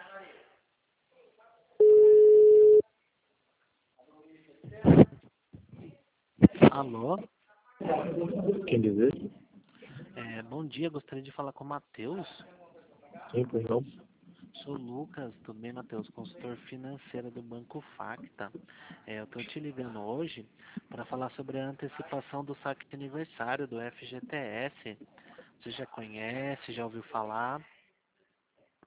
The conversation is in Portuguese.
Alô? Quem deseja? Bom dia, gostaria de falar com o Matheus. Sim, pois não. Sou o Lucas, tudo bem, Matheus? Consultor financeiro do Banco Facta. Eu estou te ligando hoje para falar sobre a antecipação do saque de aniversário do FGTS. Você já conhece, já ouviu falar?